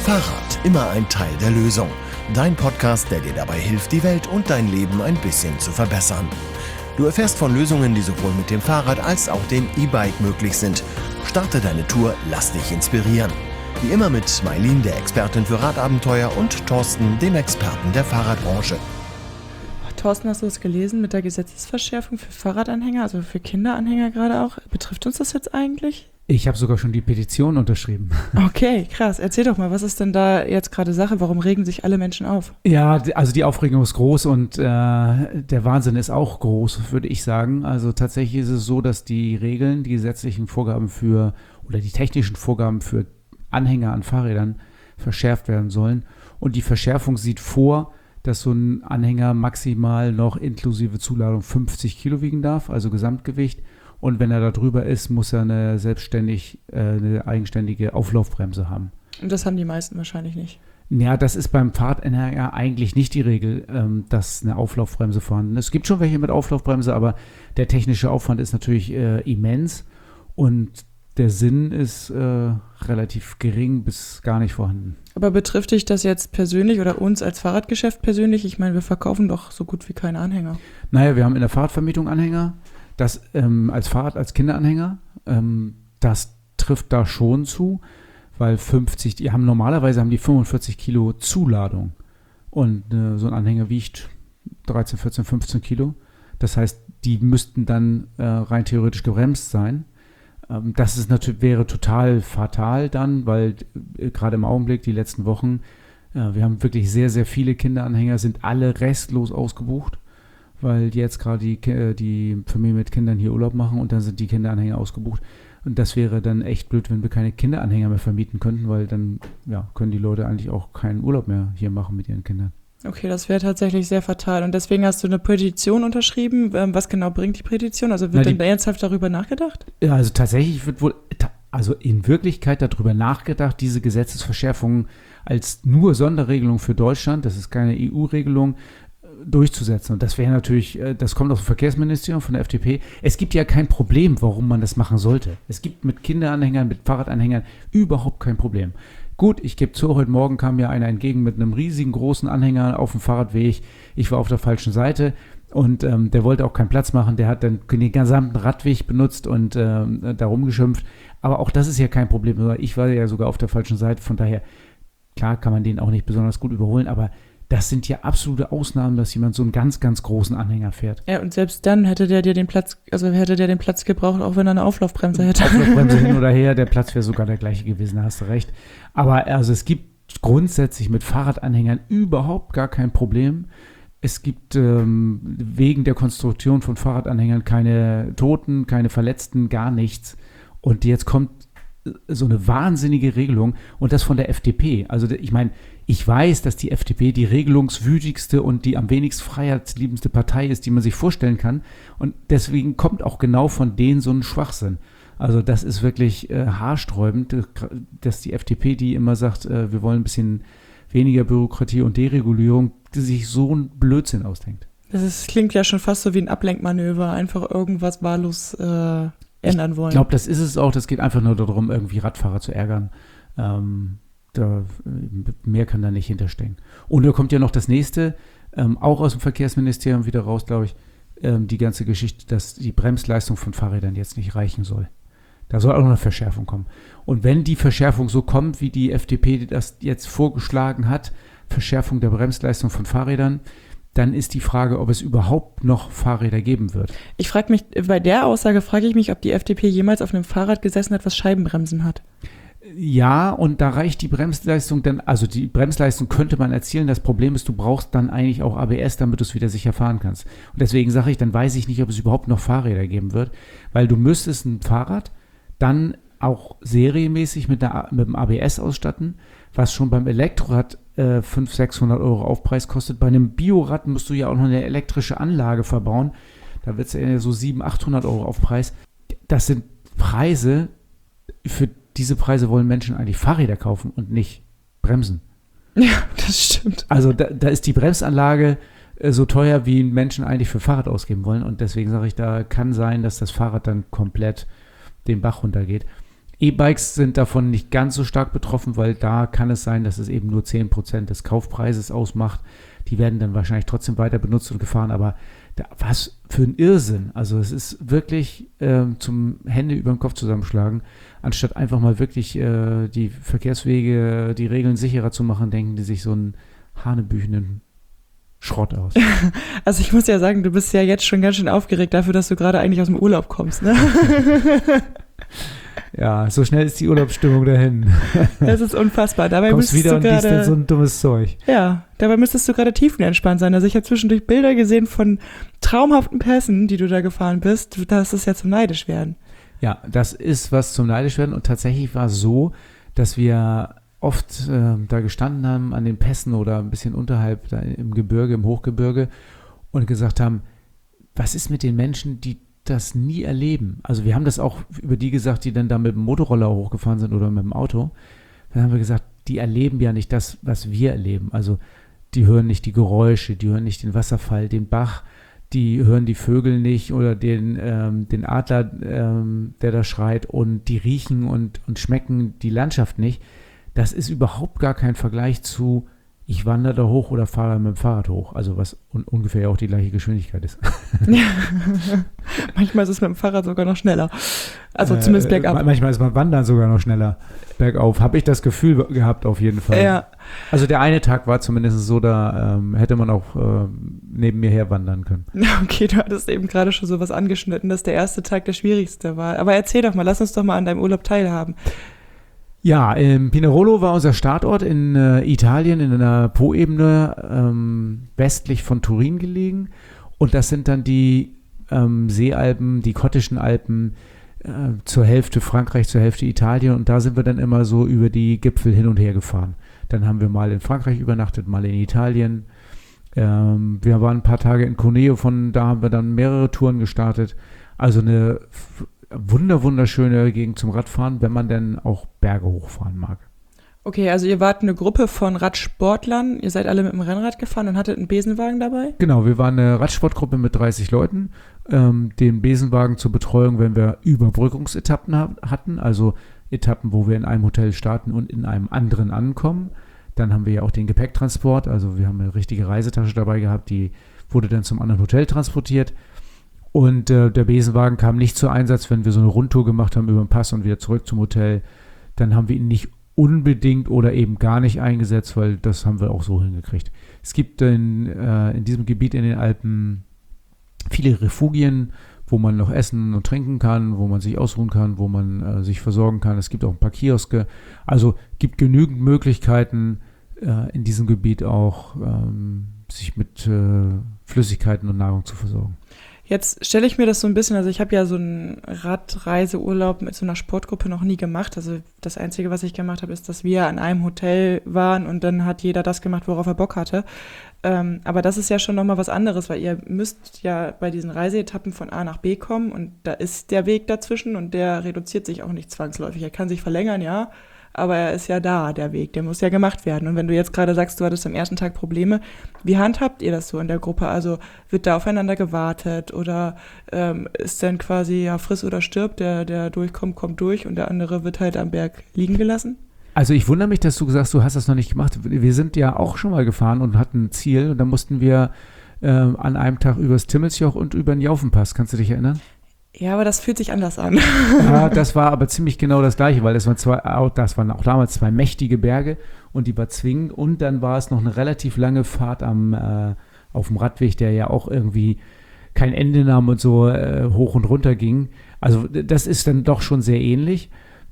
Fahrrad, immer ein Teil der Lösung. Dein Podcast, der dir dabei hilft, die Welt und dein Leben ein bisschen zu verbessern. Du erfährst von Lösungen, die sowohl mit dem Fahrrad als auch dem E-Bike möglich sind. Starte deine Tour, lass dich inspirieren. Wie immer mit Mailin, der Expertin für Radabenteuer, und Thorsten, dem Experten der Fahrradbranche. Thorsten, hast du das gelesen mit der Gesetzesverschärfung für Fahrradanhänger, also für Kinderanhänger gerade auch? Betrifft uns das jetzt eigentlich? Ich habe sogar schon die Petition unterschrieben. Okay, krass. Erzähl doch mal, was ist denn da jetzt gerade Sache? Warum regen sich alle Menschen auf? Ja, also die Aufregung ist groß und der Wahnsinn ist auch groß, würde ich sagen. Also tatsächlich ist es so, dass die Regeln, die gesetzlichen Vorgaben oder die technischen Vorgaben für Anhänger an Fahrrädern verschärft werden sollen. Und die Verschärfung sieht vor, dass so ein Anhänger maximal noch inklusive Zuladung 50 Kilo wiegen darf, also Gesamtgewicht. Und wenn er da drüber ist, muss er eine eigenständige Auflaufbremse haben. Und das haben die meisten wahrscheinlich nicht. Ja, das ist beim Fahrradanhänger eigentlich nicht die Regel, dass eine Auflaufbremse vorhanden ist. Es gibt schon welche mit Auflaufbremse, aber der technische Aufwand ist natürlich immens und der Sinn ist relativ gering bis gar nicht vorhanden. Aber betrifft dich das jetzt persönlich oder uns als Fahrradgeschäft persönlich? Ich meine, wir verkaufen doch so gut wie keine Anhänger. Naja, wir haben in der Fahrradvermietung Anhänger. Das als Kinderanhänger, das trifft da schon zu, weil normalerweise haben die 45 Kilo Zuladung und so ein Anhänger wiegt 13, 14, 15 Kilo. Das heißt, die müssten dann rein theoretisch gebremst sein. Das wäre total fatal dann, weil gerade im Augenblick, die letzten Wochen, wir haben wirklich sehr, sehr viele Kinderanhänger, sind alle restlos ausgebucht, weil jetzt gerade die Familien mit Kindern hier Urlaub machen und dann sind die Kinderanhänger ausgebucht. Und das wäre dann echt blöd, wenn wir keine Kinderanhänger mehr vermieten könnten, weil dann können die Leute eigentlich auch keinen Urlaub mehr hier machen mit ihren Kindern. Okay, das wäre tatsächlich sehr fatal. Und deswegen hast du eine Petition unterschrieben. Was genau bringt die Petition? Also wird dann ernsthaft darüber nachgedacht? Ja, also tatsächlich wird wohl, in Wirklichkeit darüber nachgedacht, diese Gesetzesverschärfungen als nur Sonderregelung für Deutschland, das ist keine EU-Regelung, durchzusetzen. Und das wäre natürlich, das kommt aus dem Verkehrsministerium von der FDP. Es gibt ja kein Problem, warum man das machen sollte. Es gibt mit Kinderanhängern, mit Fahrradanhängern überhaupt kein Problem. Gut, ich gebe zu, heute Morgen kam mir einer entgegen mit einem riesigen großen Anhänger auf dem Fahrradweg. Ich war auf der falschen Seite und der wollte auch keinen Platz machen. Der hat dann den gesamten Radweg benutzt und da rumgeschimpft. Aber auch das ist ja kein Problem. Ich war ja sogar auf der falschen Seite. Von daher, klar kann man den auch nicht besonders gut überholen, aber das sind ja absolute Ausnahmen, dass jemand so einen ganz, ganz großen Anhänger fährt. Ja, und selbst dann hätte der den Platz gebraucht, auch wenn er eine Auflaufbremse hätte. Auflaufbremse hin oder her, der Platz wäre sogar der gleiche gewesen, da hast du recht. Aber also es gibt grundsätzlich mit Fahrradanhängern überhaupt gar kein Problem. Es gibt wegen der Konstruktion von Fahrradanhängern keine Toten, keine Verletzten, gar nichts. Und jetzt kommt so eine wahnsinnige Regelung und das von der FDP. Also ich meine, ich weiß, dass die FDP die regelungswütigste und die am wenigst freiheitsliebendste Partei ist, die man sich vorstellen kann. Und deswegen kommt auch genau von denen so ein Schwachsinn. Also das ist wirklich haarsträubend, dass die FDP, die immer sagt, wir wollen ein bisschen weniger Bürokratie und Deregulierung, die sich so einen Blödsinn ausdenkt. Das klingt ja schon fast so wie ein Ablenkmanöver, einfach irgendwas wahllos ändern wollen. Ich glaube, das ist es auch. Das geht einfach nur darum, irgendwie Radfahrer zu ärgern. Mehr kann da nicht hinterstecken. Und da kommt ja noch das nächste, auch aus dem Verkehrsministerium wieder raus, glaube ich, die ganze Geschichte, dass die Bremsleistung von Fahrrädern jetzt nicht reichen soll. Da soll auch noch eine Verschärfung kommen. Und wenn die Verschärfung so kommt, wie die FDP das jetzt vorgeschlagen hat, Verschärfung der Bremsleistung von Fahrrädern, dann ist die Frage, ob es überhaupt noch Fahrräder geben wird. Bei der Aussage frage ich mich, ob die FDP jemals auf einem Fahrrad gesessen hat, was Scheibenbremsen hat. Ja, und da reicht die Bremsleistung dann, also die Bremsleistung könnte man erzielen. Das Problem ist, du brauchst dann eigentlich auch ABS, damit du es wieder sicher fahren kannst. Und deswegen sage ich, dann weiß ich nicht, ob es überhaupt noch Fahrräder geben wird, weil du müsstest ein Fahrrad dann auch serienmäßig mit dem ABS ausstatten, was schon beim Elektrorad 500, 600 Euro Aufpreis kostet. Bei einem Biorad musst du ja auch noch eine elektrische Anlage verbauen. Da wird es ja so 700, 800 Euro Aufpreis. Das sind Preise, für diese Preise wollen Menschen eigentlich Fahrräder kaufen und nicht Bremsen. Ja, das stimmt. Also da ist die Bremsanlage so teuer, wie Menschen eigentlich für Fahrrad ausgeben wollen. Und deswegen sage ich, da kann sein, dass das Fahrrad dann komplett den Bach runtergeht. E-Bikes sind davon nicht ganz so stark betroffen, weil da kann es sein, dass es eben nur 10% des Kaufpreises ausmacht. Die werden dann wahrscheinlich trotzdem weiter benutzt und gefahren, aber was für ein Irrsinn. Also es ist wirklich zum Hände über den Kopf zusammenschlagen. Anstatt einfach mal wirklich die Verkehrswege, die Regeln sicherer zu machen, denken die sich so einen hanebüchenden Schrott aus. Also ich muss ja sagen, du bist ja jetzt schon ganz schön aufgeregt dafür, dass du gerade eigentlich aus dem Urlaub kommst, ne? Ja, so schnell ist die Urlaubsstimmung dahin. Das ist unfassbar. Dabei Kommst müsstest wieder du und liest dann gerade, so ein dummes Zeug. ja, dabei müsstest du gerade tiefenentspannt sein. Also ich habe zwischendurch Bilder gesehen von traumhaften Pässen, die du da gefahren bist. Das ist ja zum Neidisch werden. Ja, das ist was zum Neidisch werden und tatsächlich war es so, dass wir oft da gestanden haben an den Pässen oder ein bisschen unterhalb da im Gebirge, im Hochgebirge und gesagt haben, was ist mit den Menschen, die das nie erleben? Also wir haben das auch über die gesagt, die dann da mit dem Motorroller hochgefahren sind oder mit dem Auto. Dann haben wir gesagt, die erleben ja nicht das, was wir erleben. Also die hören nicht die Geräusche, die hören nicht den Wasserfall, den Bach, die hören die Vögel nicht oder den Adler, der da schreit und die riechen und schmecken die Landschaft nicht. Das ist überhaupt gar kein Vergleich zu, ich wandere da hoch oder fahre mit dem Fahrrad hoch. Also was ungefähr auch die gleiche Geschwindigkeit ist. Ja. Manchmal ist es mit dem Fahrrad sogar noch schneller. Also zumindest bergab. Manchmal ist beim Wandern sogar noch schneller bergauf. Habe ich das Gefühl gehabt auf jeden Fall. Ja. Also der eine Tag war zumindest so, da hätte man auch neben mir her wandern können. Okay, du hattest eben gerade schon sowas angeschnitten, dass der erste Tag der schwierigste war. Aber erzähl doch mal, lass uns doch mal an deinem Urlaub teilhaben. Ja, Pinerolo war unser Startort in Italien, in einer Po-Ebene westlich von Turin gelegen. Und das sind dann die Seealpen, die Kottischen Alpen, zur Hälfte Frankreich, zur Hälfte Italien. Und da sind wir dann immer so über die Gipfel hin und her gefahren. Dann haben wir mal in Frankreich übernachtet, mal in Italien. Wir waren ein paar Tage in Cuneo, von da haben wir dann mehrere Touren gestartet. Also eine wunderschöne Gegend zum Radfahren, wenn man denn auch Berge hochfahren mag. Okay, also ihr wart eine Gruppe von Radsportlern, ihr seid alle mit dem Rennrad gefahren und hattet einen Besenwagen dabei? Genau, wir waren eine Radsportgruppe mit 30 Leuten, den Besenwagen zur Betreuung, wenn wir Überbrückungsetappen hatten, also Etappen, wo wir in einem Hotel starten und in einem anderen ankommen. Dann haben wir ja auch den Gepäcktransport, also wir haben eine richtige Reisetasche dabei gehabt, die wurde dann zum anderen Hotel transportiert. Und der Besenwagen kam nicht zum Einsatz, wenn wir so eine Rundtour gemacht haben über den Pass und wieder zurück zum Hotel. Dann haben wir ihn nicht unbedingt oder eben gar nicht eingesetzt, weil das haben wir auch so hingekriegt. Es gibt in diesem Gebiet in den Alpen viele Refugien, wo man noch essen und trinken kann, wo man sich ausruhen kann, wo man sich versorgen kann. Es gibt auch ein paar Kioske. Also gibt genügend Möglichkeiten in diesem Gebiet auch, sich mit Flüssigkeiten und Nahrung zu versorgen. Jetzt stelle ich mir das so ein bisschen, also ich habe ja so einen Radreiseurlaub mit so einer Sportgruppe noch nie gemacht. Also das Einzige, was ich gemacht habe, ist, dass wir an einem Hotel waren und dann hat jeder das gemacht, worauf er Bock hatte. Aber das ist ja schon nochmal was anderes, weil ihr müsst ja bei diesen Reiseetappen von A nach B kommen und da ist der Weg dazwischen und der reduziert sich auch nicht zwangsläufig. Er kann sich verlängern, ja, aber er ist ja da, der Weg, der muss ja gemacht werden. Und wenn du jetzt gerade sagst, du hattest am ersten Tag Probleme, wie handhabt ihr das so in der Gruppe? Also wird da aufeinander gewartet oder ist dann quasi ja friss oder stirb, der durchkommt, kommt durch und der andere wird halt am Berg liegen gelassen? Also ich wundere mich, dass du sagst, du hast das noch nicht gemacht. Wir sind ja auch schon mal gefahren und hatten ein Ziel und da mussten wir an einem Tag übers Timmelsjoch und über den Jaufenpass. Kannst du dich erinnern? Ja, aber das fühlt sich anders an. Ja, das war aber ziemlich genau das Gleiche, weil das waren auch damals zwei mächtige Berge und die war zwingend und dann war es noch eine relativ lange Fahrt auf dem Radweg, der ja auch irgendwie kein Ende nahm und so hoch und runter ging. Also das ist dann doch schon sehr ähnlich.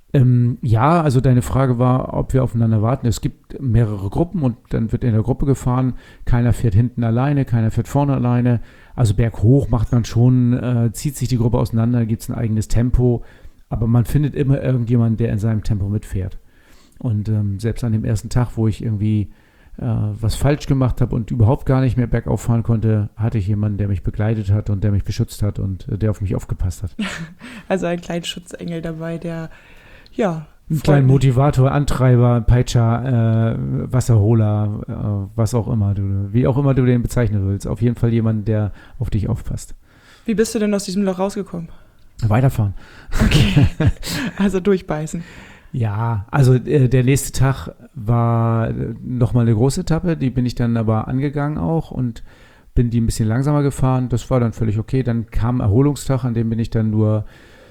Ja, also deine Frage war, ob wir aufeinander warten. Es gibt mehrere Gruppen und dann wird in der Gruppe gefahren. Keiner fährt hinten alleine, keiner fährt vorne alleine. Also berghoch macht man schon, zieht sich die Gruppe auseinander, gibt es ein eigenes Tempo. Aber man findet immer irgendjemanden, der in seinem Tempo mitfährt. Und selbst an dem ersten Tag, wo ich irgendwie was falsch gemacht habe und überhaupt gar nicht mehr bergauf fahren konnte, hatte ich jemanden, der mich begleitet hat und der mich beschützt hat und der auf mich aufgepasst hat. Also einen kleinen Schutzengel dabei, der ja. Ein kleiner Motivator, Antreiber, Peitscher, Wasserholer, was auch immer wie auch immer du den bezeichnen willst. Auf jeden Fall jemand, der auf dich aufpasst. Wie bist du denn aus diesem Loch rausgekommen? Weiterfahren. Okay, also durchbeißen. Ja, also der nächste Tag war nochmal eine große Etappe, die bin ich dann aber angegangen auch und bin die ein bisschen langsamer gefahren. Das war dann völlig okay. Dann kam Erholungstag, an dem bin ich dann nur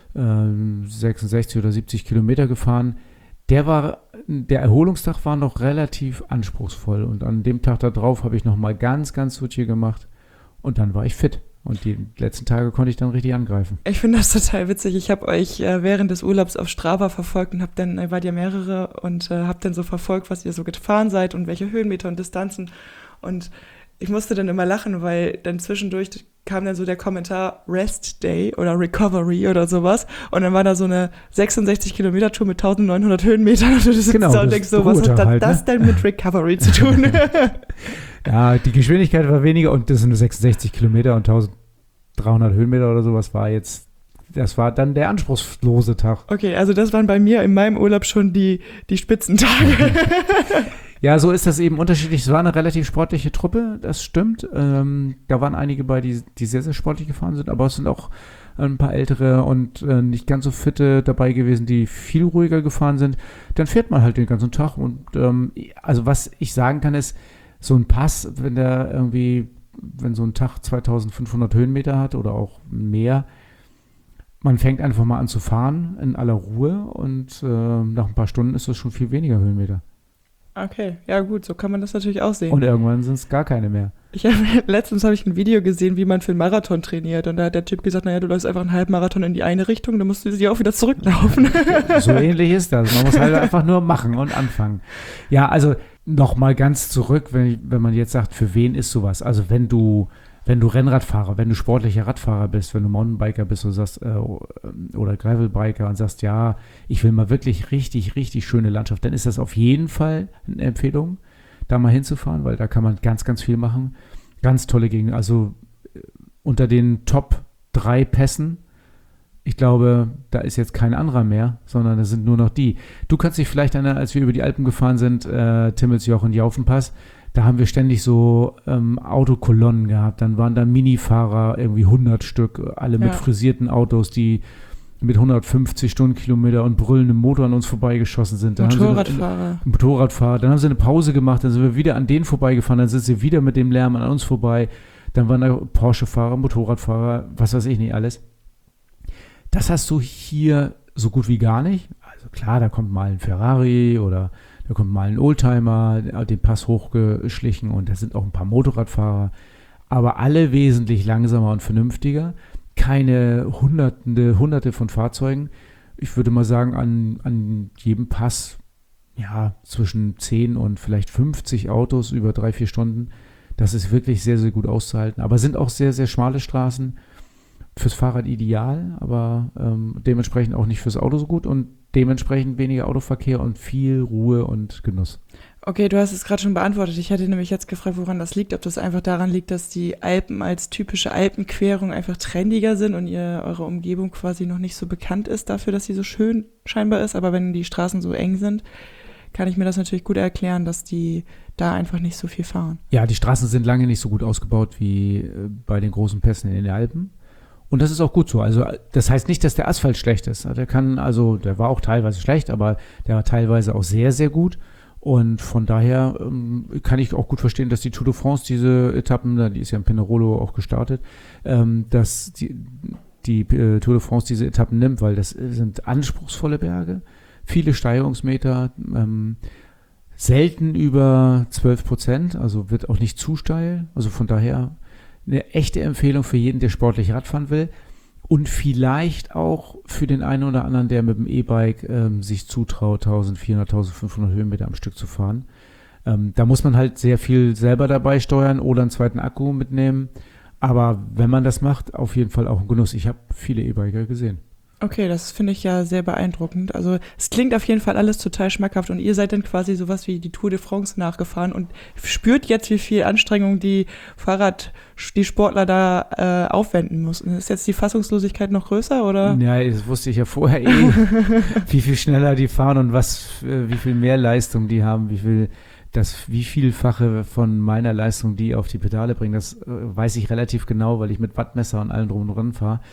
66 oder 70 Kilometer gefahren. Der Erholungstag war noch relativ anspruchsvoll und an dem Tag da drauf habe ich nochmal ganz, ganz Suchi gemacht und dann war ich fit. Und die letzten Tage konnte ich dann richtig angreifen. Ich finde das total witzig. Ich habe euch während des Urlaubs auf Strava verfolgt und wart ihr mehrere und habe dann so verfolgt, was ihr so gefahren seid und welche Höhenmeter und Distanzen. Und ich musste dann immer lachen, weil dann zwischendurch kam dann so der Kommentar Rest Day oder Recovery oder sowas. Und dann war da so eine 66-Kilometer-Tour mit 1900 Höhenmetern. Und du sitzt da und denkst so, was hat das denn mit Recovery zu tun? Ja, die Geschwindigkeit war weniger und das sind nur 66 Kilometer und 1300 Höhenmeter oder sowas das war dann der anspruchslose Tag. Okay, also das waren bei mir in meinem Urlaub schon die Spitzentage. Ja, so ist das eben unterschiedlich. Es war eine relativ sportliche Truppe, das stimmt. Da waren einige bei, die sehr, sehr sportlich gefahren sind, aber es sind auch ein paar ältere und nicht ganz so fitte dabei gewesen, die viel ruhiger gefahren sind. Dann fährt man halt den ganzen Tag und also was ich sagen kann ist, so ein Pass, wenn so ein Tag 2500 Höhenmeter hat oder auch mehr, man fängt einfach mal an zu fahren in aller Ruhe und nach ein paar Stunden ist das schon viel weniger Höhenmeter. Okay, ja gut, so kann man das natürlich auch sehen. Und irgendwann sind es gar keine mehr. Letztens habe ich ein Video gesehen, wie man für einen Marathon trainiert. Und da hat der Typ gesagt, naja, du läufst einfach einen Halbmarathon in die eine Richtung, dann musst du sie auch wieder zurücklaufen. So ähnlich ist das. Man muss halt einfach nur machen und anfangen. Ja, also nochmal ganz zurück, wenn man jetzt sagt, für wen ist sowas? Also wenn du Rennradfahrer, wenn du sportlicher Radfahrer bist, wenn du Mountainbiker bist und sagst, oder Gravelbiker und sagst, ja, ich will mal wirklich richtig, richtig schöne Landschaft, dann ist das auf jeden Fall eine Empfehlung, da mal hinzufahren, weil da kann man ganz, ganz viel machen. Ganz tolle Gegenden. Also unter den Top 3 Pässen, ich glaube, da ist jetzt kein anderer mehr, sondern das sind nur noch die. Du kannst dich vielleicht erinnern, als wir über die Alpen gefahren sind, Timmelsjoch und Jaufenpass, da haben wir ständig so Autokolonnen gehabt. Dann waren da Minifahrer, irgendwie 100 Stück, alle mit frisierten Autos, die mit 150 Stundenkilometer und brüllendem Motor an uns vorbeigeschossen sind. Motorradfahrer. Dann haben sie eine Pause gemacht, dann sind wir wieder an denen vorbeigefahren, dann sind sie wieder mit dem Lärm an uns vorbei. Dann waren da Porsche-Fahrer, Motorradfahrer, was weiß ich nicht alles. Das hast du hier so gut wie gar nicht. Also klar, da kommt mal ein Ferrari oder da kommt mal ein Oldtimer, den Pass hochgeschlichen und da sind auch ein paar Motorradfahrer, aber alle wesentlich langsamer und vernünftiger. Keine Hunderte von Fahrzeugen. Ich würde mal sagen, an jedem Pass ja zwischen 10 und vielleicht 50 Autos über 3-4 Stunden. Das ist wirklich sehr, sehr gut auszuhalten. Aber sind auch sehr, sehr schmale Straßen. Fürs Fahrrad ideal, aber dementsprechend auch nicht fürs Auto so gut und dementsprechend weniger Autoverkehr und viel Ruhe und Genuss. Okay, du hast es gerade schon beantwortet. Ich hätte nämlich jetzt gefragt, woran das liegt. Ob das einfach daran liegt, dass die Alpen als typische Alpenquerung einfach trendiger sind und eure Umgebung quasi noch nicht so bekannt ist dafür, dass sie so schön scheinbar ist. Aber wenn die Straßen so eng sind, kann ich mir das natürlich gut erklären, dass die da einfach nicht so viel fahren. Ja, die Straßen sind lange nicht so gut ausgebaut wie bei den großen Pässen in den Alpen. Und das ist auch gut so. Also das heißt nicht, dass der Asphalt schlecht ist. Der war auch teilweise schlecht, aber der war teilweise auch sehr, sehr gut. Und von daher kann ich auch gut verstehen, dass die Tour de France diese Etappen, die ist ja in Pinerolo auch gestartet, dass die Tour de France diese Etappen nimmt, weil das sind anspruchsvolle Berge, viele Steigerungsmeter, selten über 12%, also wird auch nicht zu steil. Also von daher eine echte Empfehlung für jeden, der sportlich Radfahren will und vielleicht auch für den einen oder anderen, der mit dem E-Bike sich zutraut, 1400, 1500 Höhenmeter am Stück zu fahren. Da muss man halt sehr viel selber dabei steuern oder einen zweiten Akku mitnehmen. Aber wenn man das macht, auf jeden Fall auch ein Genuss. Ich habe viele E-Biker gesehen. Okay, das finde ich ja sehr beeindruckend. Also es klingt auf jeden Fall alles total schmackhaft und ihr seid dann quasi sowas wie die Tour de France nachgefahren und spürt jetzt, wie viel Anstrengung die Sportler da aufwenden mussten. Ist jetzt die Fassungslosigkeit noch größer, oder? Ja, das wusste ich ja vorher wie viel schneller die fahren und wie viel mehr Leistung die haben, wie vielfache von meiner Leistung die auf die Pedale bringen. Das weiß ich relativ genau, weil ich mit Wattmesser und allem drum und dran fahre.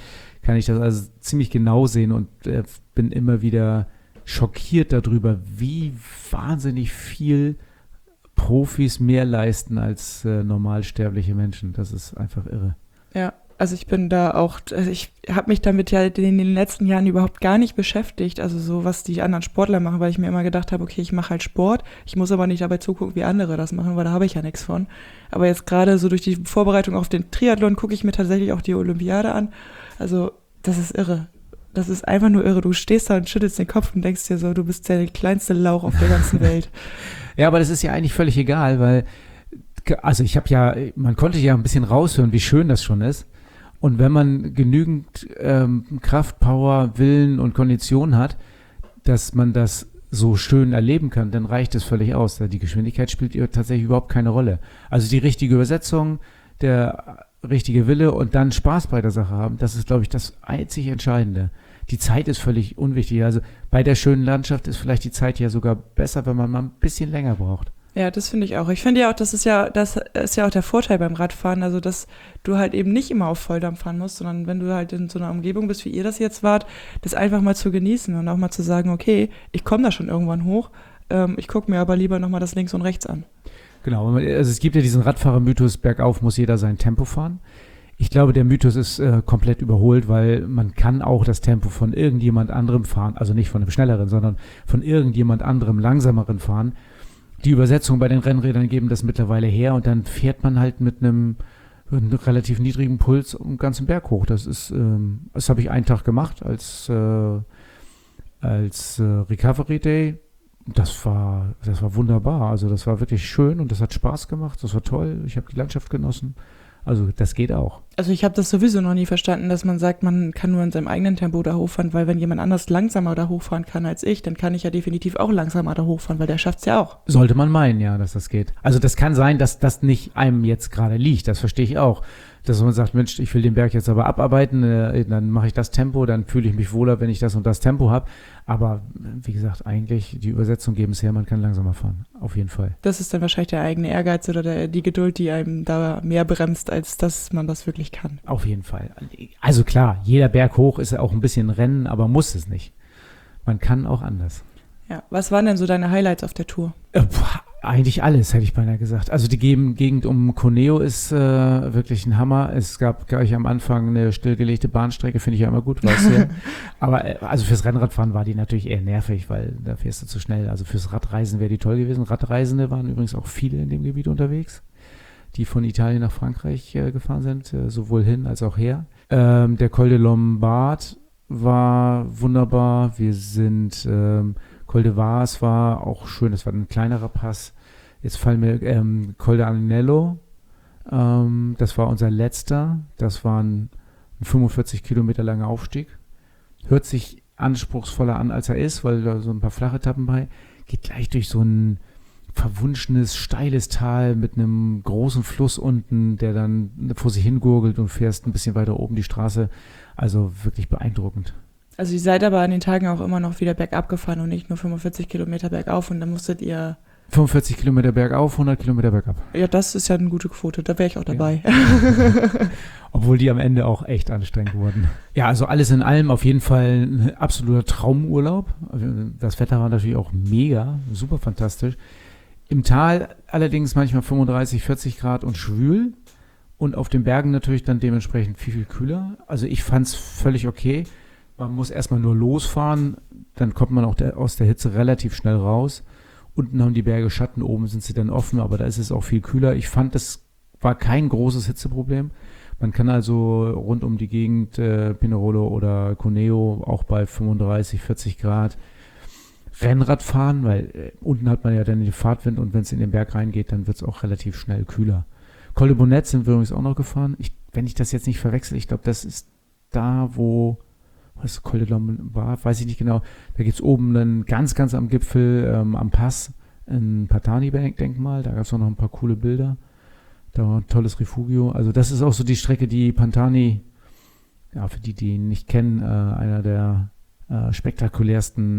kann ich das also ziemlich genau sehen und bin immer wieder schockiert darüber, wie wahnsinnig viel Profis mehr leisten als normalsterbliche Menschen. Das ist einfach irre. Ja, also ich bin da auch, also ich habe mich damit ja in den letzten Jahren überhaupt gar nicht beschäftigt, also so was die anderen Sportler machen, weil ich mir immer gedacht habe, okay, ich mache halt Sport, ich muss aber nicht dabei zugucken, wie andere das machen, weil da habe ich ja nichts von. Aber jetzt gerade so durch die Vorbereitung auf den Triathlon gucke ich mir tatsächlich auch die Olympiade an. Also das ist irre. Das ist einfach nur irre. Du stehst da und schüttelst den Kopf und denkst dir so, du bist der kleinste Lauch auf der ganzen Welt. Ja, aber das ist ja eigentlich völlig egal, weil, also man konnte ja ein bisschen raushören, wie schön das schon ist. Und wenn man genügend Kraft, Power, Willen und Kondition hat, dass man das so schön erleben kann, dann reicht es völlig aus. Die Geschwindigkeit spielt tatsächlich überhaupt keine Rolle. Also die richtige Übersetzung, der richtige Wille und dann Spaß bei der Sache haben, das ist, glaube ich, das einzig Entscheidende. Die Zeit ist völlig unwichtig. Also bei der schönen Landschaft ist vielleicht die Zeit ja sogar besser, wenn man mal ein bisschen länger braucht. Ja, das finde ich auch. Ich finde ja auch, das ist ja auch der Vorteil beim Radfahren, also dass du halt eben nicht immer auf Volldampf fahren musst, sondern wenn du halt in so einer Umgebung bist, wie ihr das jetzt wart, das einfach mal zu genießen und auch mal zu sagen, okay, ich komme da schon irgendwann hoch, ich gucke mir aber lieber nochmal das links und rechts an. Genau, also es gibt ja diesen Radfahrer-Mythos, bergauf muss jeder sein Tempo fahren. Ich glaube, der Mythos ist komplett überholt, weil man kann auch das Tempo von irgendjemand anderem fahren, also nicht von einem schnelleren, sondern von irgendjemand anderem langsameren fahren. Die Übersetzung bei den Rennrädern geben das mittlerweile her und dann fährt man halt mit einem relativ niedrigen Puls einen ganzen Berg hoch. Das habe ich einen Tag gemacht als Recovery Day. Das war wunderbar. Also das war wirklich schön und das hat Spaß gemacht. Das war toll. Ich habe die Landschaft genossen. Also das geht auch. Also ich habe das sowieso noch nie verstanden, dass man sagt, man kann nur in seinem eigenen Tempo da hochfahren, weil wenn jemand anders langsamer da hochfahren kann als ich, dann kann ich ja definitiv auch langsamer da hochfahren, weil der schafft es ja auch. Sollte man meinen, ja, dass das geht. Also das kann sein, dass das nicht einem jetzt gerade liegt, das verstehe ich auch. Dass man sagt, Mensch, ich will den Berg jetzt aber abarbeiten, dann mache ich das Tempo, dann fühle ich mich wohler, wenn ich das und das Tempo habe. Aber wie gesagt, eigentlich, die Übersetzung geben es her, man kann langsamer fahren, auf jeden Fall. Das ist dann wahrscheinlich der eigene Ehrgeiz oder die Geduld, die einem da mehr bremst, als dass man das wirklich kann. Auf jeden Fall. Also klar, jeder Berg hoch ist ja auch ein bisschen Rennen, aber muss es nicht. Man kann auch anders. Ja, was waren denn so deine Highlights auf der Tour? Eigentlich alles, hätte ich beinahe gesagt. Also die Gegend um Cuneo ist wirklich ein Hammer. Es gab gleich am Anfang eine stillgelegte Bahnstrecke, finde ich ja immer gut, weißt du ja. Aber also fürs Rennradfahren war die natürlich eher nervig, weil da fährst du zu schnell. Also fürs Radreisen wäre die toll gewesen. Radreisende waren übrigens auch viele in dem Gebiet unterwegs, die von Italien nach Frankreich gefahren sind, sowohl hin als auch her. Der Col de Lombard war wunderbar. Wir sind Col de Vars war auch schön, das war ein kleinerer Pass. Jetzt fallen mir Col de Agnello, das war unser letzter. Das war ein 45 Kilometer langer Aufstieg. Hört sich anspruchsvoller an, als er ist, weil da so ein paar flache Etappen bei. Geht gleich durch so ein verwunschenes, steiles Tal mit einem großen Fluss unten, der dann vor sich hingurgelt und fährst ein bisschen weiter oben die Straße. Also wirklich beeindruckend. Also ihr seid aber an den Tagen auch immer noch wieder bergab gefahren und nicht nur 45 Kilometer bergauf und dann musstet ihr... 45 Kilometer bergauf, 100 Kilometer bergab. Ja, das ist ja eine gute Quote, da wäre ich auch dabei. Ja. Obwohl die am Ende auch echt anstrengend wurden. Ja, also alles in allem auf jeden Fall ein absoluter Traumurlaub. Das Wetter war natürlich auch mega, super fantastisch. Im Tal allerdings manchmal 35, 40 Grad und schwül und auf den Bergen natürlich dann dementsprechend viel, viel kühler. Also ich fand es völlig okay. Man muss erstmal nur losfahren, dann kommt man auch aus der Hitze relativ schnell raus. Unten haben die Berge Schatten, oben sind sie dann offen, aber da ist es auch viel kühler. Ich fand, das war kein großes Hitzeproblem. Man kann also rund um die Gegend Pinerolo oder Cuneo auch bei 35, 40 Grad Rennrad fahren, weil unten hat man ja dann den Fahrtwind und wenn es in den Berg reingeht, dann wird es auch relativ schnell kühler. Col de Bonnet sind wir übrigens auch noch gefahren. Wenn ich das jetzt nicht verwechsel, ich glaube, das ist da, wo... Was Col de Lombard, weiß ich nicht genau. Da gibt es oben dann ganz, ganz am Gipfel, am Pass, ein Pantani-Denkmal. Da gab es auch noch ein paar coole Bilder. Da war ein tolles Refugio. Also das ist auch so die Strecke, die Pantani, ja, für die ihn nicht kennen, einer der spektakulärsten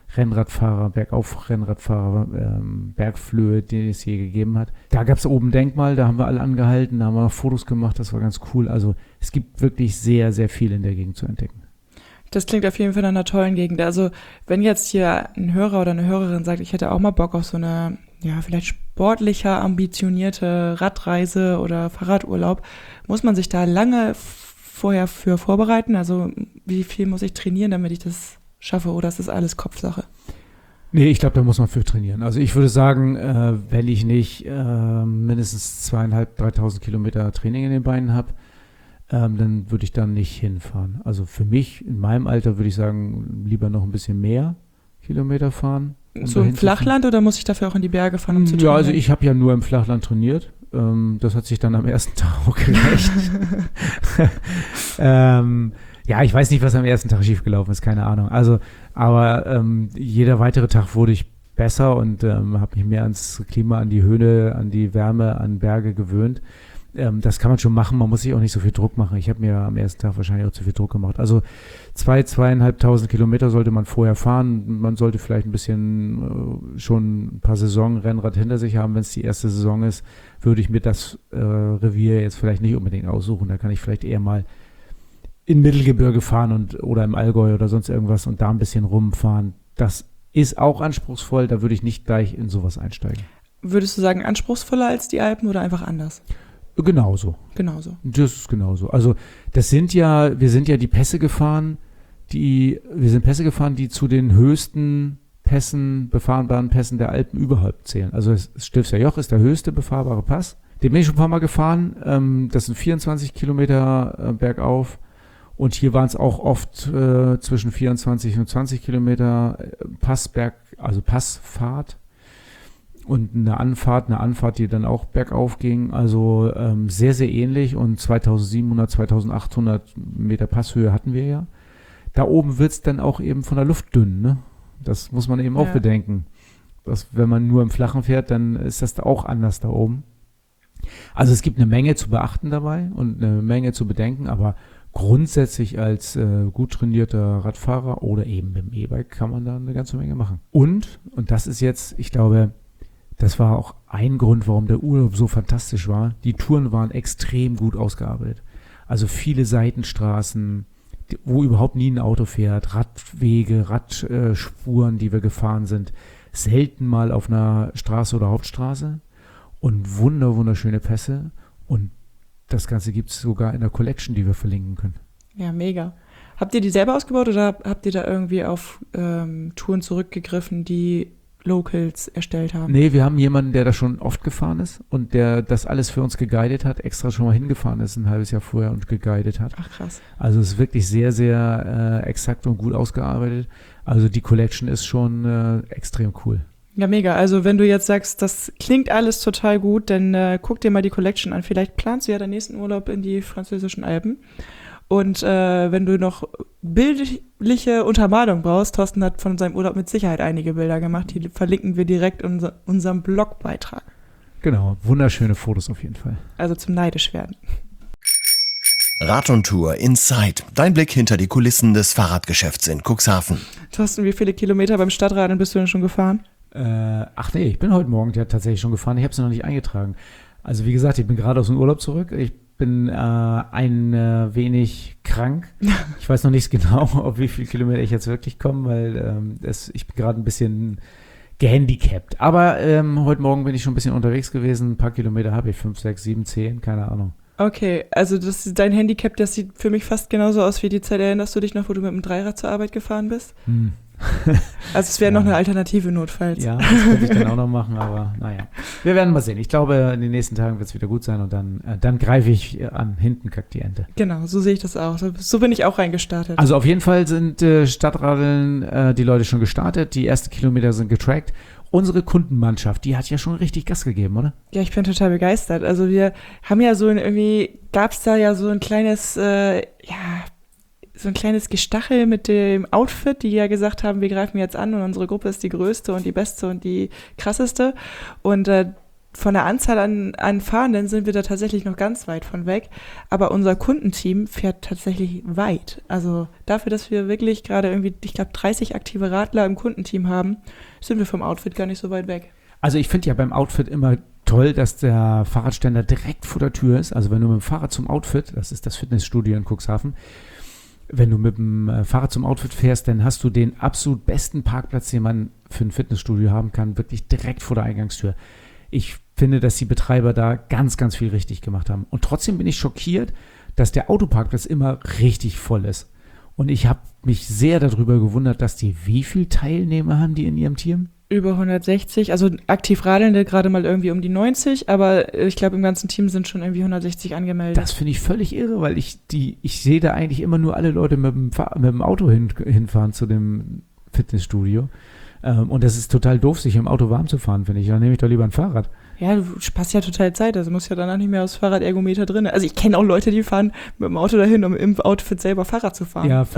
Rennradfahrer, Bergauf-Rennradfahrer, Bergflöhe, die es je gegeben hat. Da gab es oben ein Denkmal, da haben wir alle angehalten, da haben wir Fotos gemacht, das war ganz cool. Also es gibt wirklich sehr, sehr viel in der Gegend zu entdecken. Das klingt auf jeden Fall nach einer tollen Gegend. Also wenn jetzt hier ein Hörer oder eine Hörerin sagt, ich hätte auch mal Bock auf so eine, ja, vielleicht sportlicher, ambitionierte Radreise oder Fahrradurlaub, muss man sich da lange vorher für vorbereiten? Also wie viel muss ich trainieren, damit ich das schaffe, oder ist das alles Kopfsache? Nee, ich glaube, da muss man für trainieren. Also ich würde sagen, wenn ich nicht mindestens 2.500, 3.000 Kilometer Training in den Beinen habe, dann würde ich da nicht hinfahren. Also für mich, in meinem Alter, würde ich sagen, lieber noch ein bisschen mehr Kilometer fahren. So im Flachland oder muss ich dafür auch in die Berge fahren, um zu trainieren? Ja, also ich habe ja nur im Flachland trainiert. Das hat sich dann am ersten Tag auch gereicht. Ja, ich weiß nicht, was am ersten Tag schiefgelaufen ist, keine Ahnung. Also, aber jeder weitere Tag wurde ich besser und habe mich mehr ans Klima, an die Höhe, an die Wärme, an Berge gewöhnt. Das kann man schon machen, man muss sich auch nicht so viel Druck machen. Ich habe mir am ersten Tag wahrscheinlich auch zu viel Druck gemacht. Also 2.500 Kilometer sollte man vorher fahren. Man sollte vielleicht ein bisschen schon ein paar Saisonrennrad hinter sich haben. Wenn es die erste Saison ist, würde ich mir das Revier jetzt vielleicht nicht unbedingt aussuchen. Da kann ich vielleicht eher mal in Mittelgebirge fahren oder im Allgäu oder sonst irgendwas und da ein bisschen rumfahren. Das ist auch anspruchsvoll, da würde ich nicht gleich in sowas einsteigen. Würdest du sagen, anspruchsvoller als die Alpen oder einfach anders? Genauso. Das ist genauso. Also wir sind ja die Pässe gefahren, die zu den höchsten Pässen, befahrbaren Pässen der Alpen überhaupt zählen. Also das Stilfser Joch ist der höchste befahrbare Pass. Den bin ich schon ein paar Mal gefahren. Das sind 24 Kilometer bergauf. Und hier waren es auch oft zwischen 24 und 20 Kilometer Passfahrt. Und eine Anfahrt, die dann auch bergauf ging, also sehr, sehr ähnlich und 2700, 2800 Meter Passhöhe hatten wir ja. Da oben wird es dann auch eben von der Luft dünn, ne? Das muss man eben auch bedenken. Wenn man nur im Flachen fährt, dann ist das auch anders da oben. Also es gibt eine Menge zu beachten dabei und eine Menge zu bedenken, aber grundsätzlich als gut trainierter Radfahrer oder eben mit dem E-Bike kann man da eine ganze Menge machen. Und das ist jetzt, ich glaube, das war auch ein Grund, warum der Urlaub so fantastisch war. Die Touren waren extrem gut ausgearbeitet. Also viele Seitenstraßen, wo überhaupt nie ein Auto fährt, Radwege, Radspuren, die wir gefahren sind. Selten mal auf einer Straße oder Hauptstraße und wunderschöne Pässe. Und das Ganze gibt es sogar in der Collection, die wir verlinken können. Ja, mega. Habt ihr die selber ausgebaut oder habt ihr da irgendwie auf Touren zurückgegriffen, die Locals erstellt haben? Nee, wir haben jemanden, der da schon oft gefahren ist und der das alles für uns geguidet hat, extra schon mal hingefahren ist, ein halbes Jahr vorher und geguidet hat. Ach krass. Also es ist wirklich sehr, sehr exakt und gut ausgearbeitet. Also die Collection ist schon extrem cool. Ja, mega. Also wenn du jetzt sagst, das klingt alles total gut, dann guck dir mal die Collection an. Vielleicht planst du ja deinen nächsten Urlaub in die französischen Alpen. Und wenn du noch bildliche Untermalung brauchst, Thorsten hat von seinem Urlaub mit Sicherheit einige Bilder gemacht, die verlinken wir direkt in unserem Blogbeitrag. Genau, wunderschöne Fotos auf jeden Fall. Also zum neidisch werden. Rad und Tour Inside. Dein Blick hinter die Kulissen des Fahrradgeschäfts in Cuxhaven. Thorsten, wie viele Kilometer beim Stadtradeln bist du denn schon gefahren? Ich bin heute Morgen tatsächlich schon gefahren. Ich habe es noch nicht eingetragen. Also wie gesagt, ich bin gerade aus dem Urlaub zurück. Ich bin ein wenig krank. Ich weiß noch nicht genau, auf wie viele Kilometer ich jetzt wirklich komme, weil ich bin gerade ein bisschen gehandicapt. Aber heute Morgen bin ich schon ein bisschen unterwegs gewesen. Ein paar Kilometer habe ich, 5, 6, 7, 10, keine Ahnung. Okay, also dein Handicap, das sieht für mich fast genauso aus wie die Zeit. Erinnerst du dich noch, wo du mit dem Dreirad zur Arbeit gefahren bist? Also es wäre noch eine Alternative notfalls. Ja, das könnte ich dann auch noch machen, aber naja. Wir werden mal sehen. Ich glaube, in den nächsten Tagen wird es wieder gut sein und dann greife ich an. Hinten kackt die Ente. Genau, so sehe ich das auch. So bin ich auch reingestartet. Also auf jeden Fall sind Stadtradeln die Leute schon gestartet. Die ersten Kilometer sind getrackt. Unsere Kundenmannschaft, die hat ja schon richtig Gas gegeben, oder? Ja, ich bin total begeistert. Also wir haben ja gab es da ja so ein kleines, so ein kleines Gestachel mit dem Outfit, die ja gesagt haben, wir greifen jetzt an und unsere Gruppe ist die größte und die beste und die krasseste. Und von der Anzahl an Fahrenden sind wir da tatsächlich noch ganz weit von weg. Aber unser Kundenteam fährt tatsächlich weit. Also dafür, dass wir wirklich gerade irgendwie, ich glaube, 30 aktive Radler im Kundenteam haben, sind wir vom Outfit gar nicht so weit weg. Also ich finde ja beim Outfit immer toll, dass der Fahrradständer direkt vor der Tür ist. Also wenn du mit dem Fahrrad zum Outfit, das ist das Fitnessstudio in Cuxhaven, wenn du mit dem Fahrrad zum Outfit fährst, dann hast du den absolut besten Parkplatz, den man für ein Fitnessstudio haben kann, wirklich direkt vor der Eingangstür. Ich finde, dass die Betreiber da ganz, ganz viel richtig gemacht haben. Und trotzdem bin ich schockiert, dass der Autoparkplatz immer richtig voll ist. Und ich habe mich sehr darüber gewundert, dass die, wie viele Teilnehmer haben die in ihrem Team? Über 160, also aktiv Radelnde gerade mal irgendwie um die 90, aber ich glaube im ganzen Team sind schon irgendwie 160 angemeldet. Das finde ich völlig irre, weil ich sehe da eigentlich immer nur alle Leute mit dem Auto hinfahren zu dem Fitnessstudio. Und das ist total doof, sich im Auto warm zu fahren, finde ich. Dann nehme ich doch lieber ein Fahrrad. Ja, du sparst ja total Zeit, also musst ja danach nicht mehr aufs Fahrradergometer drin. Also ich kenne auch Leute, die fahren mit dem Auto dahin, um im Outfit selber Fahrrad zu fahren. Ja,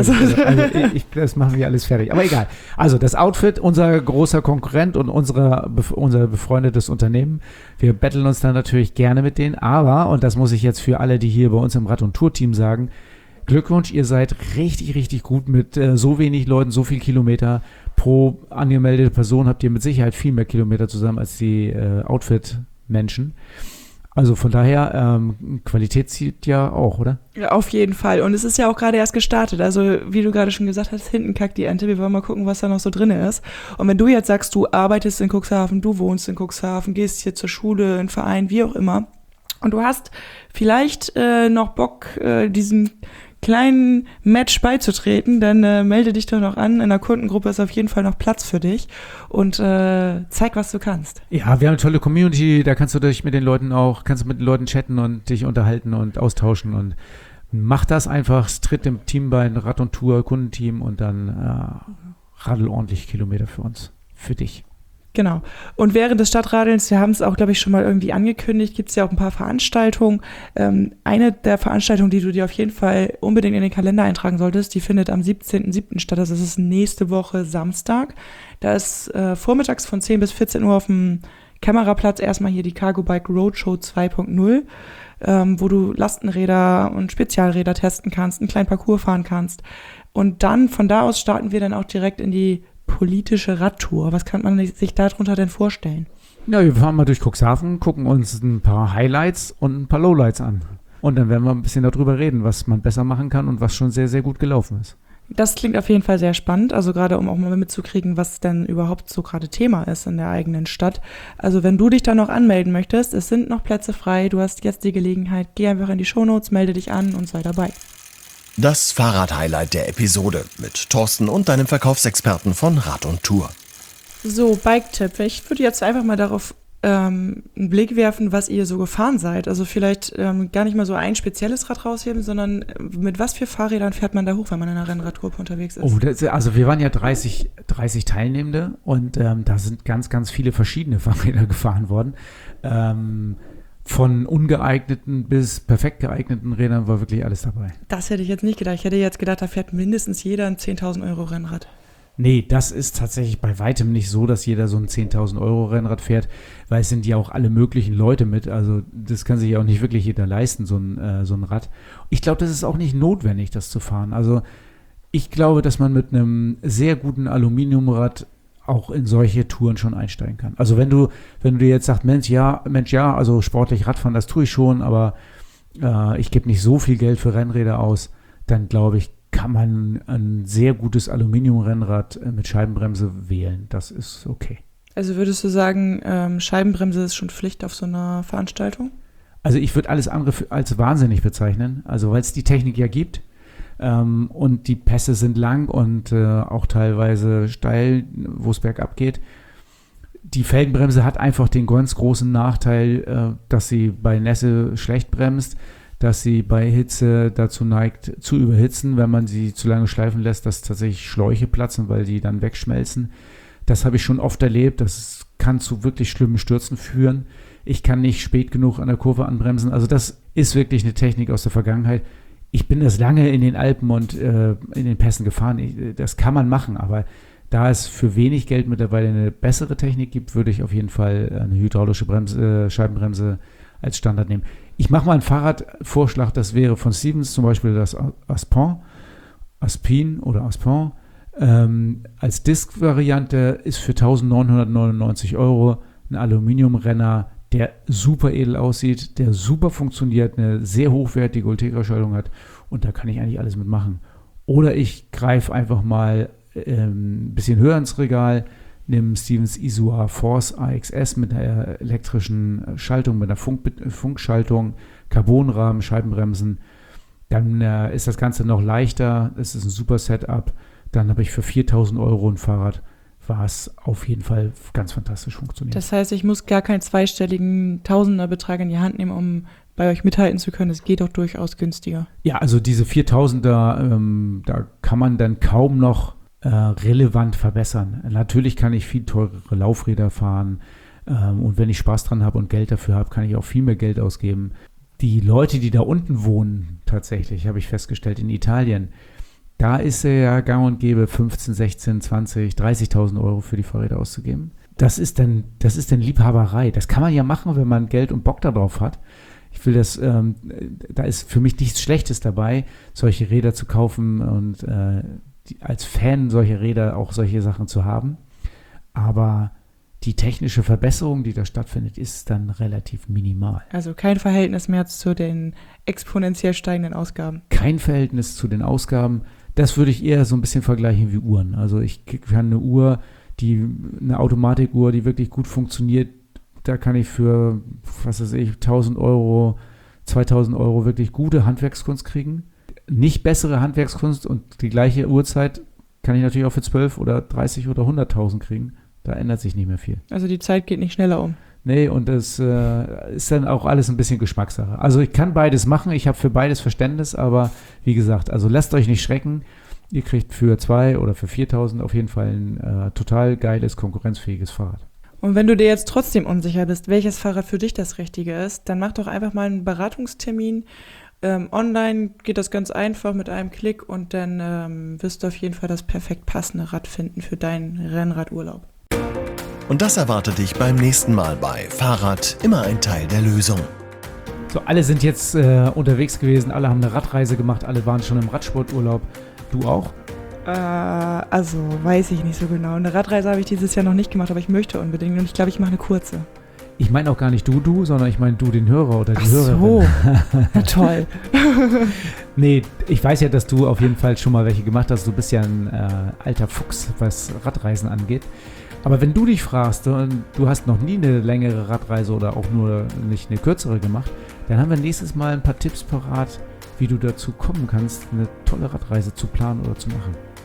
das machen wir alles fertig. Aber egal. Also das Outfit, unser großer Konkurrent und unser befreundetes Unternehmen. Wir betteln uns da natürlich gerne mit denen. Aber, und das muss ich jetzt für alle, die hier bei uns im Rad- und Tour-Team sagen, Glückwunsch, ihr seid richtig, richtig gut mit so wenig Leuten, so viel Kilometer. Pro angemeldete Person habt ihr mit Sicherheit viel mehr Kilometer zusammen als die Outfit-Menschen. Also von daher, Qualität zieht ja auch, oder? Ja, auf jeden Fall. Und es ist ja auch gerade erst gestartet. Also wie du gerade schon gesagt hast, hinten kackt die Ente. Wir wollen mal gucken, was da noch so drin ist. Und wenn du jetzt sagst, du arbeitest in Cuxhaven, du wohnst in Cuxhaven, gehst hier zur Schule, in einen Verein, wie auch immer, und du hast vielleicht noch Bock, diesen kleinen Match beizutreten, dann melde dich doch noch an. In der Kundengruppe ist auf jeden Fall noch Platz für dich und zeig, was du kannst. Ja, wir haben eine tolle Community, da kannst du mit den Leuten chatten und dich unterhalten und austauschen und mach das einfach, tritt dem Team bei, Rad- und Tour, Kundenteam und dann radel ordentlich Kilometer für uns, für dich. Genau. Und während des Stadtradelns, wir haben es auch, glaube ich, schon mal irgendwie angekündigt, gibt es ja auch ein paar Veranstaltungen. Eine der Veranstaltungen, die du dir auf jeden Fall unbedingt in den Kalender eintragen solltest, die findet am 17.07. statt. Also das ist nächste Woche Samstag. Da ist vormittags von 10 bis 14 Uhr auf dem Kämmererplatz erstmal hier die Cargo Bike Roadshow 2.0, wo du Lastenräder und Spezialräder testen kannst, einen kleinen Parcours fahren kannst. Und dann von da aus starten wir dann auch direkt in die politische Radtour. Was kann man sich darunter denn vorstellen? Ja, wir fahren mal durch Cuxhaven, gucken uns ein paar Highlights und ein paar Lowlights an. Und dann werden wir ein bisschen darüber reden, was man besser machen kann und was schon sehr, sehr gut gelaufen ist. Das klingt auf jeden Fall sehr spannend, also gerade um auch mal mitzukriegen, was denn überhaupt so gerade Thema ist in der eigenen Stadt. Also wenn du dich da noch anmelden möchtest, es sind noch Plätze frei, du hast jetzt die Gelegenheit, geh einfach in die Shownotes, melde dich an und sei dabei. Das Fahrrad-Highlight der Episode mit Thorsten und deinem Verkaufsexperten von Rad und Tour. So, Bike-Tipp. Ich würde jetzt einfach mal darauf einen Blick werfen, was ihr so gefahren seid. Also vielleicht gar nicht mal so ein spezielles Rad rausheben, sondern mit was für Fahrrädern fährt man da hoch, wenn man in einer Rennradgruppe unterwegs ist? Oh, also wir waren ja 30 Teilnehmende und da sind ganz, ganz viele verschiedene Fahrräder gefahren worden. Von ungeeigneten bis perfekt geeigneten Rädern war wirklich alles dabei. Das hätte ich jetzt nicht gedacht. Ich hätte jetzt gedacht, da fährt mindestens jeder ein 10.000 € Rennrad. Nee, das ist tatsächlich bei weitem nicht so, dass jeder so ein 10.000 € Rennrad fährt, weil es sind ja auch alle möglichen Leute mit. Also das kann sich ja auch nicht wirklich jeder leisten, so ein Rad. Ich glaube, das ist auch nicht notwendig, das zu fahren. Also ich glaube, dass man mit einem sehr guten Aluminiumrad auch in solche Touren schon einsteigen kann. Also wenn du dir jetzt sagst, Mensch, ja, also sportlich Radfahren, das tue ich schon, aber ich gebe nicht so viel Geld für Rennräder aus, dann glaube ich, kann man ein sehr gutes Aluminiumrennrad mit Scheibenbremse wählen. Das ist okay. Also würdest du sagen, Scheibenbremse ist schon Pflicht auf so einer Veranstaltung? Also ich würde alles andere als wahnsinnig bezeichnen, also weil es die Technik ja gibt. Und die Pässe sind lang und auch teilweise steil, wo es bergab geht. Die Felgenbremse hat einfach den ganz großen Nachteil, dass sie bei Nässe schlecht bremst, dass sie bei Hitze dazu neigt, zu überhitzen, wenn man sie zu lange schleifen lässt, dass tatsächlich Schläuche platzen, weil die dann wegschmelzen. Das habe ich schon oft erlebt. Das kann zu wirklich schlimmen Stürzen führen. Ich kann nicht spät genug an der Kurve anbremsen. Also das ist wirklich eine Technik aus der Vergangenheit. Ich bin das lange in den Alpen und in den Pässen gefahren. Das kann man machen, aber Da es für wenig Geld mittlerweile eine bessere Technik gibt, würde ich auf jeden Fall eine hydraulische Scheibenbremse als Standard nehmen. Ich mache mal einen Fahrradvorschlag, das wäre von Stevens zum Beispiel das Aspin oder Aspin. Als Disk-Variante ist für 1.999 € ein Aluminiumrenner, der super edel aussieht, der super funktioniert, eine sehr hochwertige Ultegra-Schaltung hat und da kann ich eigentlich alles mitmachen. Oder ich greife einfach mal ein bisschen höher ins Regal, nehme Stevens Isua Force AXS mit einer elektrischen Schaltung, mit einer Funkschaltung, Carbonrahmen, Scheibenbremsen. Dann ist das Ganze noch leichter, es ist ein super Setup. Dann habe ich für 4.000 € ein Fahrrad, was auf jeden Fall ganz fantastisch funktioniert. Das heißt, ich muss gar keinen zweistelligen Tausenderbetrag in die Hand nehmen, um bei euch mithalten zu können. Es geht doch durchaus günstiger. Ja, also diese 4.000er, da kann man dann kaum noch relevant verbessern. Natürlich kann ich viel teurere Laufräder fahren und wenn ich Spaß dran habe und Geld dafür habe, kann ich auch viel mehr Geld ausgeben. Die Leute, die da unten wohnen, tatsächlich, habe ich festgestellt, in Italien, da ist ja gang und gäbe 15, 16, 20, 30.000 € für die Fahrräder auszugeben. Das ist dann Liebhaberei. Das kann man ja machen, wenn man Geld und Bock darauf hat. Ich will das, da ist für mich nichts Schlechtes dabei, solche Räder zu kaufen und als Fan solcher Räder auch solche Sachen zu haben. Aber die technische Verbesserung, die da stattfindet, ist dann relativ minimal. Also kein Verhältnis mehr zu den exponentiell steigenden Ausgaben. Kein Verhältnis zu den Ausgaben. Das würde ich eher so ein bisschen vergleichen wie Uhren. Also ich kann eine Uhr, eine Automatikuhr, die wirklich gut funktioniert, da kann ich für, 1.000 €, 2.000 € wirklich gute Handwerkskunst kriegen. Nicht bessere Handwerkskunst und die gleiche Uhrzeit kann ich natürlich auch für 12 oder 30 oder 100.000 kriegen. Da ändert sich nicht mehr viel. Also die Zeit geht nicht schneller um. Nee, und das ist dann auch alles ein bisschen Geschmackssache. Also ich kann beides machen, ich habe für beides Verständnis, aber wie gesagt, also lasst euch nicht schrecken. Ihr kriegt für 2 oder für 4.000 auf jeden Fall ein total geiles, konkurrenzfähiges Fahrrad. Und wenn du dir jetzt trotzdem unsicher bist, welches Fahrrad für dich das Richtige ist, dann mach doch einfach mal einen Beratungstermin. Online geht das ganz einfach mit einem Klick und dann wirst du auf jeden Fall das perfekt passende Rad finden für deinen Rennradurlaub. Und das erwartet dich beim nächsten Mal bei Fahrrad, immer ein Teil der Lösung. So, alle sind jetzt unterwegs gewesen, alle haben eine Radreise gemacht, alle waren schon im Radsporturlaub. Du auch? Also weiß ich nicht so genau. Eine Radreise habe ich dieses Jahr noch nicht gemacht, aber ich möchte unbedingt und ich glaube, ich mache eine kurze. Ich meine auch gar nicht du, sondern ich meine du den Hörer oder die Ach Hörerin. So, ja, toll. Nee, ich weiß ja, dass du auf jeden Fall schon mal welche gemacht hast. Du bist ja ein alter Fuchs, was Radreisen angeht. Aber wenn du dich fragst und du hast noch nie eine längere Radreise oder auch nur nicht eine kürzere gemacht, dann haben wir nächstes Mal ein paar Tipps parat, wie du dazu kommen kannst, eine tolle Radreise zu planen oder zu machen.